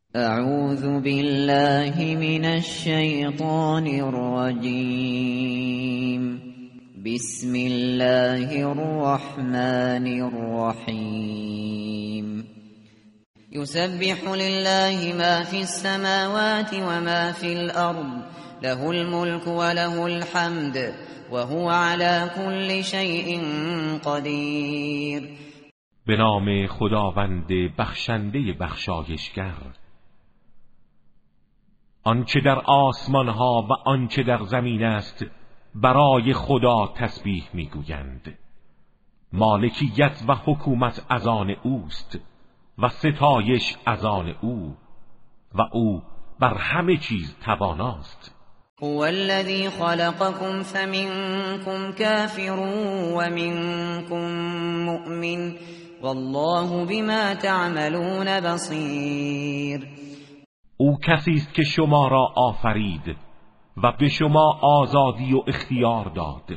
اعوذ بالله من الشیطان الرجیم. بسم الله الرحمن الرحیم. یسبح لله ما فی السماوات و ما فی الارض، له الملك و له الحمد و هو علی كل شیء قدیر. به نام خداوند بخشنده بخشایشگر. آنچه در آسمان ها و آنچه در زمین است برای خدا تسبیح میگویند. مالکیت و حکومت از آن اوست و ستایش از آن او و او بر همه چیز تواناست. هو الذی خلقكم فمنكم کافر و منكم مؤمن والله بما تعملون بصیر. او کسی است که شما را آفرید و به شما آزادی و اختیار داد.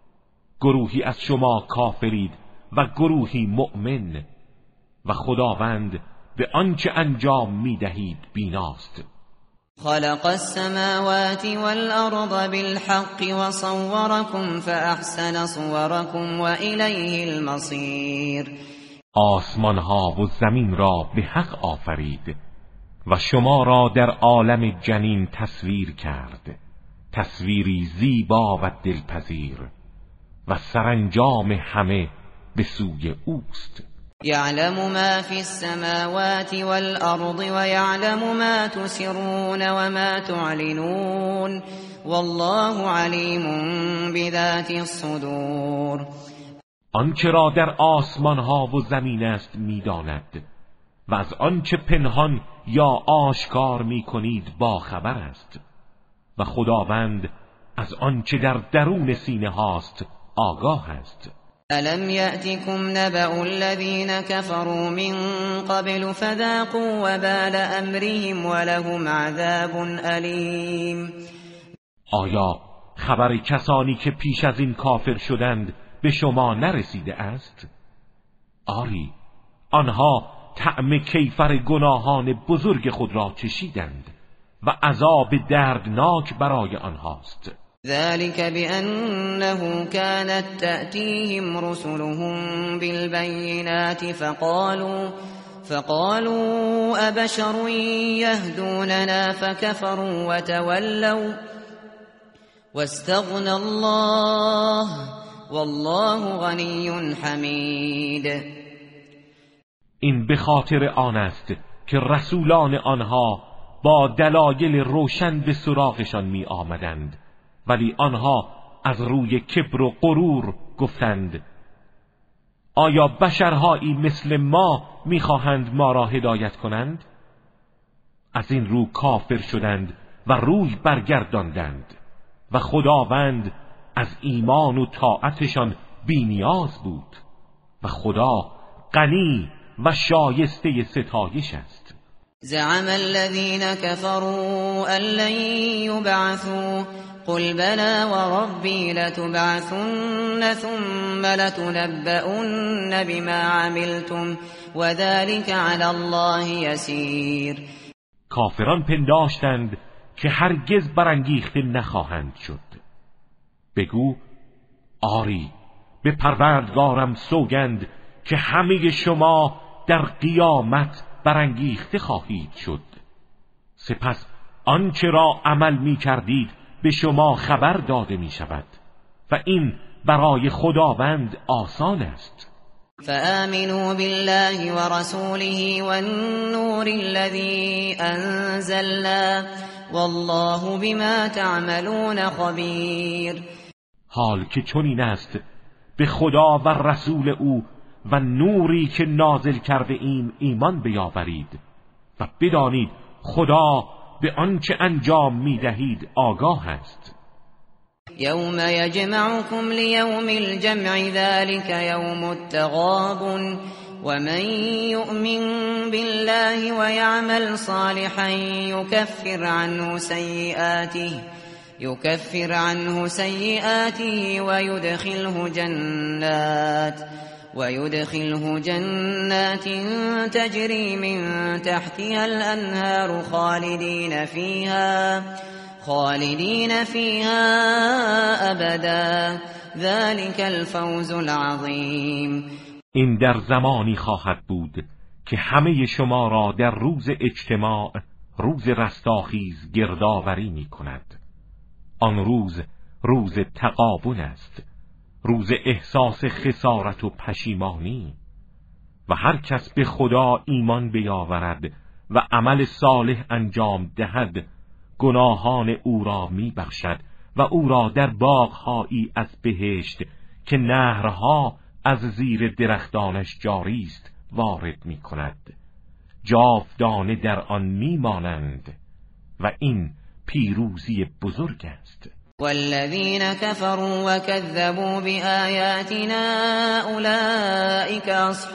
گروهی از شما کافرید و گروهی مؤمن و خداوند به آنچه انجام میدهید بیناست. خلق السماوات والأرض بالحق وصوركم فأحسن صوركم وإليه المصير. آسمان ها و زمین را به حق آفرید و شما را در عالم جنین تصویر کرد، تصویری زیبا و دلپذیر، و سرانجام همه به سوی اوست. یعلم ما فی السماوات والارض و یعلم ما تسرون و ما تعلنون والله علیم بذات الصدور. آنچه را در آسمان ها و زمین است میداند و از آنچه پنهان یا آشکار میکنید با خبر است و خداوند از آنچه در درون سینه هاست آگاه است. الم یأتکم نبأ الذین کفروا من قبل فذاقوا وبال امرهم ولهم عذاب علیم. آیا خبر کسانی که پیش از این کافر شدند به شما نرسیده است؟ آری، آنها طعم کیفر گناهان بزرگ خود را چشیدند و عذاب دردناک برای آنهاست. ذلك بأنه كانت تأتيهم رسلهم بالبينات فقالوا أبشر يهدوننا فكفروا وتولوا واستغنى الله والله غني حمید. این به خاطر آن است که رسولان آنها با دلایل روشن به سراغشان می آمدند، ولی آنها از روی کبر و غرور گفتند آیا بشرهایی مثل ما میخواهند ما را هدایت کنند؟ از این رو کافر شدند و روی برگرداندند و خداوند از ایمان و طاعتشان بی‌نیاز بود و خدا غنی و شایسته ستایش است. زعم الذين كفروا أن لن يبعثوا قل بلى وربي لتبعثن ثم لتنبؤن بما عملتم وذلك على الله يسير. کافران پنداشتند که هرگز برانگیخته نخواهند شد. بگو آری، به پروردگارم سوگند که همه شما در قیامت برانگیخته خواهید شد. سپس آنچه را عمل می کردید به شما خبر داده می شود و این برای خداوند آسان است. فآمنوا بالله ورسوله والنور الذي أنزلنا والله بما تعملون خبیر. حال که چنین است، به خدا و رسول او و نوری که نازل کرده ایم ایمان بیاورید و بدانید خدا به آنچه انجام میدهید آگاه است. یوم یجمعکم لیوم الجمع ذلك یوم التغابن ومن یؤمن بالله ویعمل صالحا یکفر عنه سیئاته ويدخله جنات ويدخله جنات تجري من تحتها الأنهار خالدين فيها أبدا ذلك الفوز العظیم. این در زمانی خواهد بود که همه شما را در روز اجتماع، روز رستاخیز گردآوری می کند. آن روز تغابن است، روز احساس خسارت و پشیمانی، و هر کس به خدا ایمان بیاورد و عمل صالح انجام دهد گناهان او را می بخشد و او را در باغهایی از بهشت که نهرها از زیر درختانش جاری است وارد می کند. جاودانه در آن می مانند و این پیروزی بزرگ است. والذین كفروا وكذبوا بآیاتنا اولئک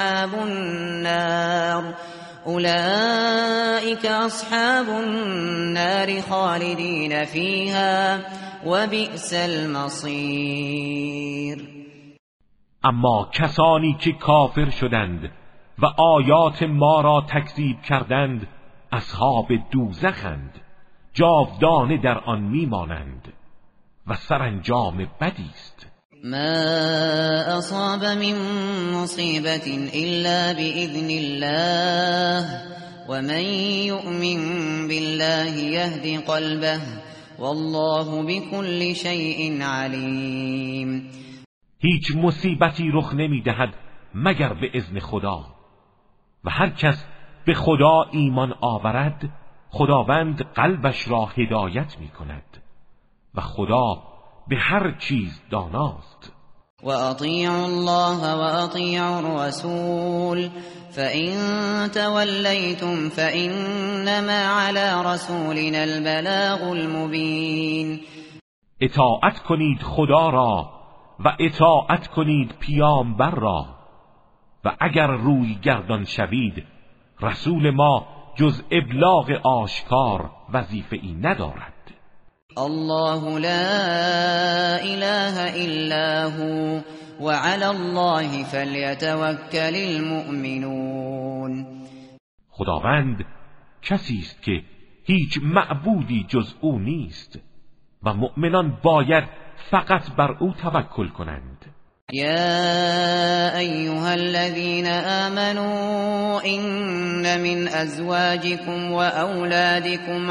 اصحاب النار خالدین فیها وبئس المصیر. اما کسانی که کافر شدند و آیات ما را تکذیب کردند اصحاب دوزخند، جاودانه در آن میمانند و سرانجام بدی است. ما اصاب من مصیبت الا باذن الله ومن یؤمن بالله یهد قلبه والله بكل شیء علیم. هیچ مصیبتی رخ نمیدهد مگر به اذن خدا، و هر کس به خدا ایمان آورد خداوند قلبش را هدایت می کند و خدا به هر چیز داناست. و اطیعوا الله و اطیعوا الرسول فإن تولیتم فإنما علی رسولنا البلاغ المبین. اطاعت کنید خدا را و اطاعت کنید پیامبر را، و اگر روی گردان شوید رسول ما جز ابلاغ آشکار وظیفه‌ای ندارد. الله لا اله الا هو وعلى الله فلیتوکل المؤمنون. خداوند کسی است که هیچ معبودی جز او نیست و مؤمنان باید فقط بر او توکل کنند. يا أيها الذين آمنوا إن من أزواجكم وأولادكم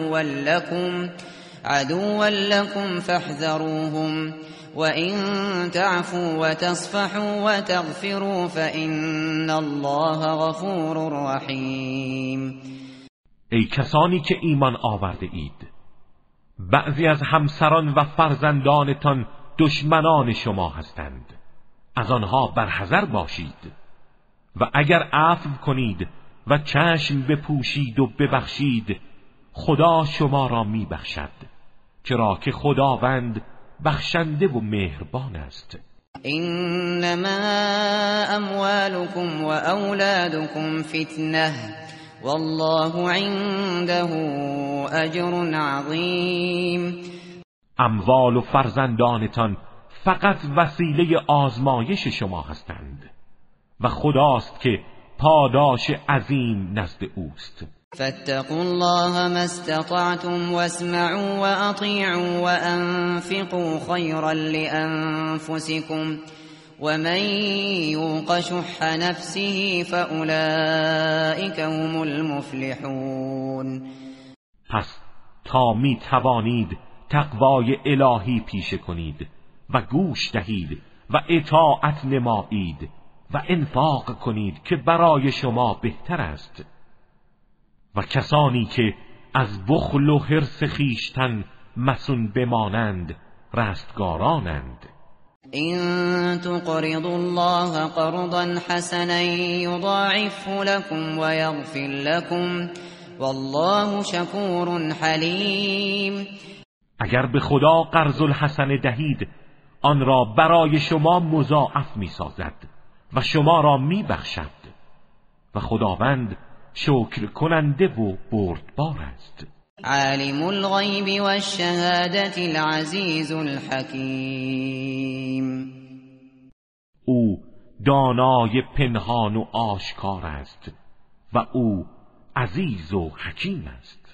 عدوا لكم فاحذروهم وإن تعفوا وتصفحوا وتغفروا فإن الله غفور رحيم. ای کسانی که ایمان آورده اید، بعضی از همسران و فرزندانتان دشمنان شما هستند، از آنها برحذر باشید، و اگر عفو کنید و چشم بپوشید و ببخشید خدا شما را میبخشد، چرا که خداوند بخشنده و مهربان است. انما اموالكم و اولادكم فتنه والله عنده اجر عظیم. اموال و فرزندانتان فقط وسیله آزمایش شما هستند و خداست که پاداش عظیم نزد اوست. فاتقوا الله ما استطعتم واسمعوا واطيعوا وانفقوا خيرا لانفسكم ومن يوق شح نفسه فاولئك هم المفلحون. پس تا می توانید تقوای الهی پیشه کنید و گوش دهید و اطاعت نمایید و انفاق کنید که برای شما بهتر است، و کسانی که از بخل و حرص خویشتن مصون بمانند رستگارانند. إن تقرضوا الله قرضا حسنا يضاعفه لكم ويغفر لكم والله شكور حليم. اگر به خدا قرض الحسن دهید آن را برای شما مضاعف می سازد و شما را می بخشد و خداوند شکر کننده و بردبار است. عالم الغیب والشهادة العزیز الحکیم. او دانای پنهان و آشکار است و او عزیز و حکیم است.